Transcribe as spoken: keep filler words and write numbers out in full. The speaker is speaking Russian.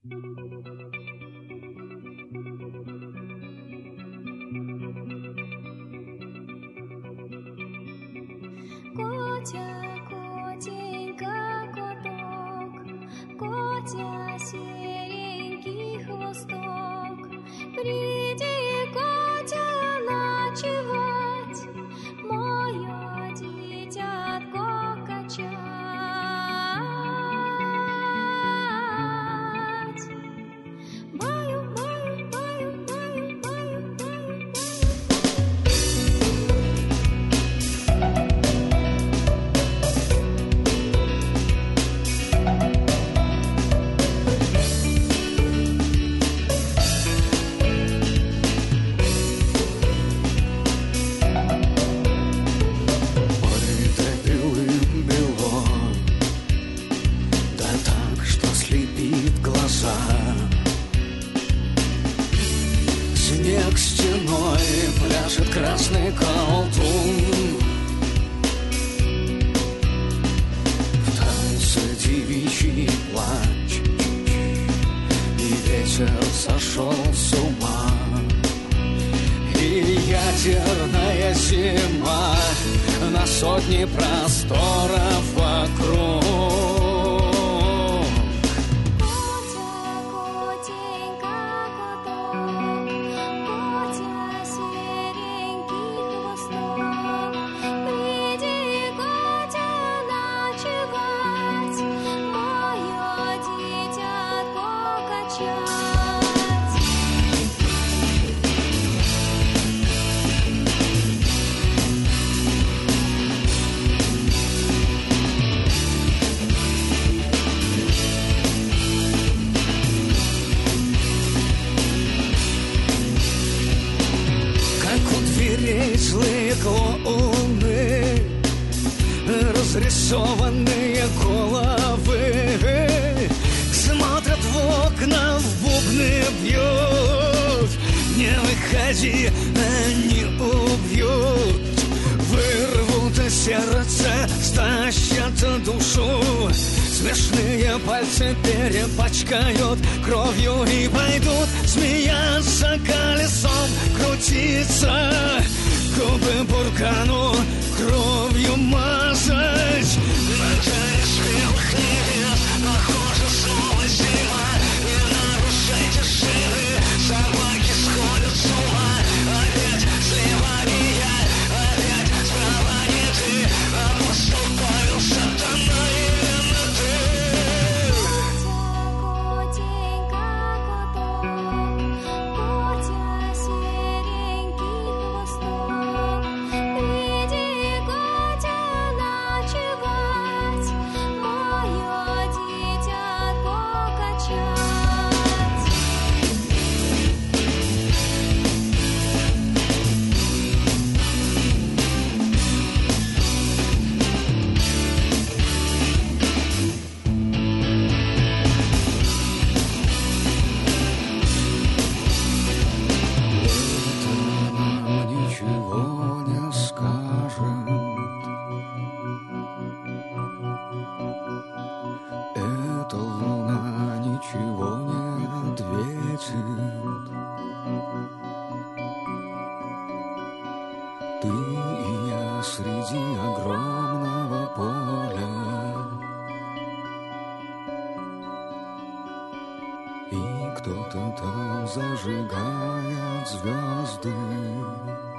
Котя, котенька, коток, Котя, серенький хвосток, приди, Котя, ночевать, мое дитятко качать. Баю, баю, баю, баю, баю, баю, снег стеной пляшет красный колдун. В танце девичий плач, и ветер сошел с ума, и ядерная зима на сотни просторов вокруг. Злые клоуны, разрисованные головы, смотрят в окна, в бубны бьют. Не выходи, они убьют. Вырвут сердце, стащат душу. Смешные пальцы перепачкают кровью и пойдут смеяться, колесом крутиться, губы буркану кровью мазать. На горишь небес, похоже снова зима. Не нарушай тишины, собаки сходят с ума. Опять слева не я, опять справа не ты. Апостол Павел, сатана, именно ты. Котенька, коток, Котя, серенький хвосток, приди, Котя, ночевать, мое дитятко качать. Ничего не скажет. Эта луна ничего не ответит. Ты и я среди огромного поля, и кто-то там зажигает звезды.